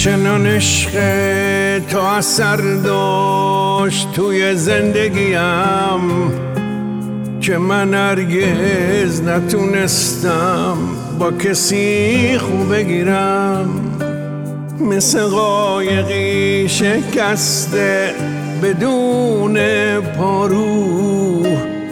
چنان عشق تو اثر داشت توی زندگیم که من هرگز نتونستم با کسی خوب بگیرم. مثل قایقی شکسته بدون پارو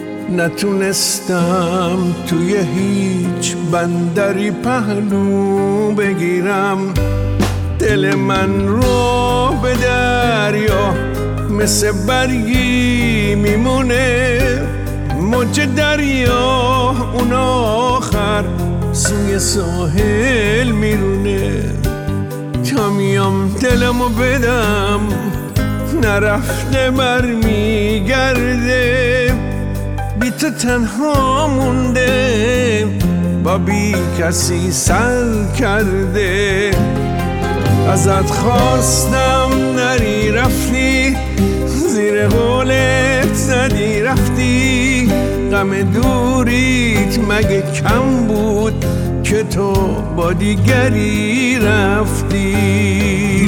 نتونستم توی هیچ بندری پهلو بگیرم. دل من رو به دریا مثل برگی میمونه، موج دریا اون آخر سوی ساحل میرونه. تا میام دلمو بدم نرفته برمیگرده، بی تو تنها مونده با بی کسی سر کرده. ازت خواستم نری رفتی، زیر قولت زدی رفتی. غم دوریت مگه کم بود که تو با دیگری رفتی؟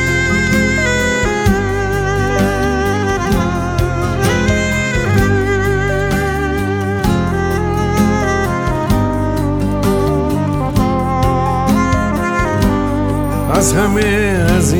از همه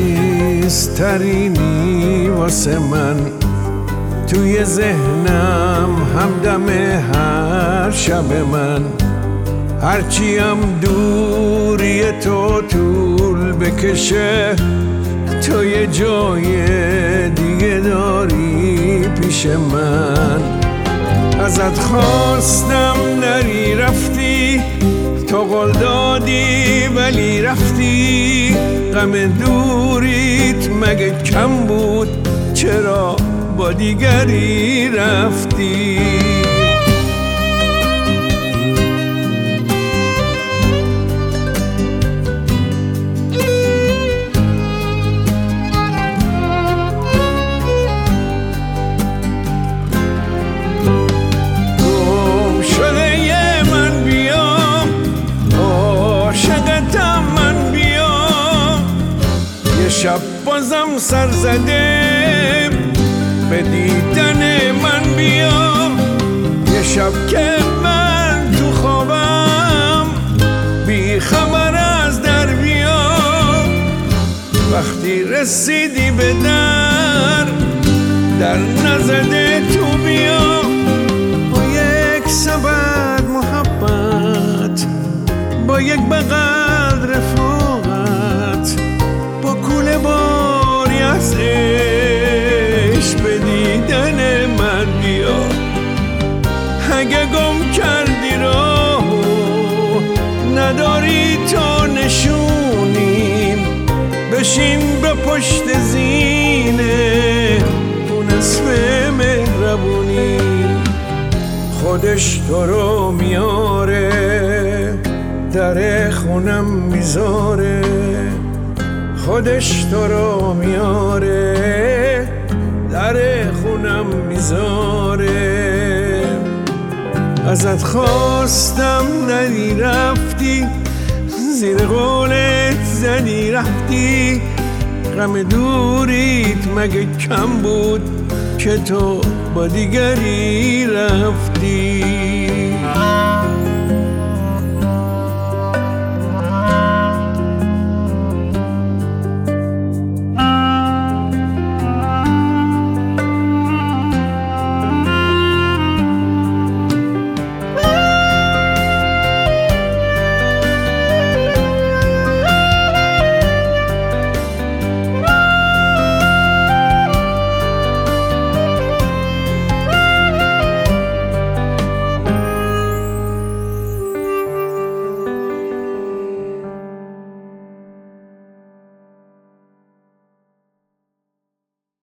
عزیزترینی واسه من، توی ذهنم همدم هر شب من. هرچیم دوری تو طول بکشه، تو یه جای دیگه داری پیش من. ازت خواستم نری رفتی، تو قول دادی ولی رفتی. غم دوریت مگه کم بود چرا با دیگری رفتی؟ گم شده یه من بیام، عاشقتم من بیام. یه شب بازم سر زده به دیدن من بیا. یه شب که من تو خوابم بی خبر از در بیا. وقتی رسیدی به در نزده تو بیا. با یک سبد محبت، با یک بغل رفاقت، با کوله باری از به دیدن من بیا. اگه گم کردی راهو نداری تو نشونیم، بشین به پشت زینه اون اسم مهربونی. خودش تو رو میاره در خونم میذاره، خودش تو رو میاره در خونم میذاره. ازت خواستم نری رفتی، زیر قولت زدی رفتی. غم دوریت مگه کم بود که تو با دیگری رفتی؟